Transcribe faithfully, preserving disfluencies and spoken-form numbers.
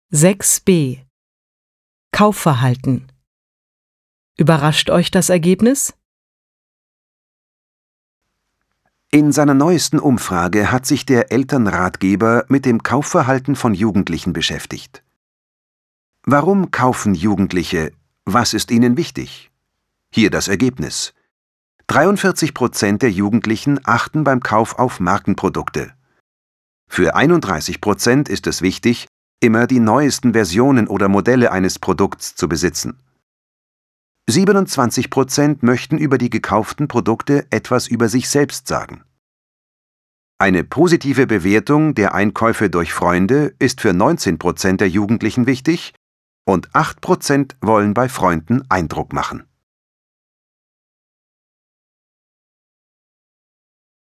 sechs b Kaufverhalten. Überrascht euch das Ergebnis? In seiner neuesten Umfrage hat sich der Elternratgeber mit dem Kaufverhalten von Jugendlichen beschäftigt. Warum kaufen Jugendliche? Was ist ihnen wichtig? Hier das Ergebnis. dreiundvierzig Prozent der Jugendlichen achten beim Kauf auf Markenprodukte. Für einunddreißig Prozent ist es wichtig, immer die neuesten Versionen oder Modelle eines Produkts zu besitzen. siebenundzwanzig Prozent möchten über die gekauften Produkte etwas über sich selbst sagen. Eine positive Bewertung der Einkäufe durch Freunde ist für neunzehn Prozent der Jugendlichen wichtig und acht Prozent wollen bei Freunden Eindruck machen.